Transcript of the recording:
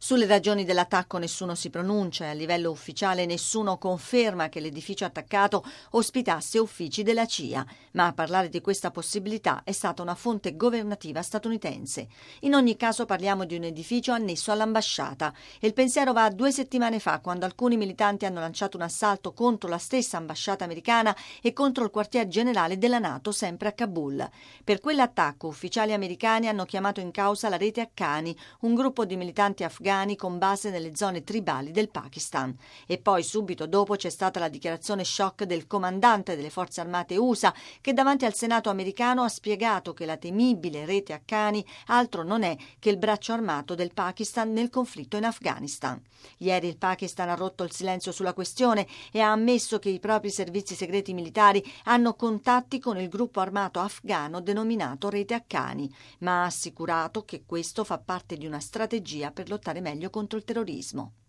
Sulle ragioni dell'attacco nessuno si pronuncia e a livello ufficiale nessuno conferma che l'edificio attaccato ospitasse uffici della CIA, ma a parlare di questa possibilità è stata una fonte governativa statunitense. In ogni caso parliamo di un edificio annesso all'ambasciata e il pensiero va a 2 settimane fa, quando alcuni militanti hanno lanciato un assalto contro la stessa ambasciata americana e contro il quartier generale della NATO sempre a Kabul. Per quell'attacco ufficiali americani hanno chiamato in causa la rete Haqqani, un gruppo di militanti afghani con base nelle zone tribali del Pakistan. E poi subito dopo c'è stata la dichiarazione shock del comandante delle forze armate USA, che davanti al Senato americano ha spiegato che la temibile rete Haqqani altro non è che il braccio armato del Pakistan nel conflitto in Afghanistan. Ieri il Pakistan ha rotto il silenzio sulla questione e ha ammesso che i propri servizi segreti militari hanno contatti con il gruppo armato afghano denominato rete Haqqani, ma ha assicurato che questo fa parte di una strategia per lottare meglio contro il terrorismo.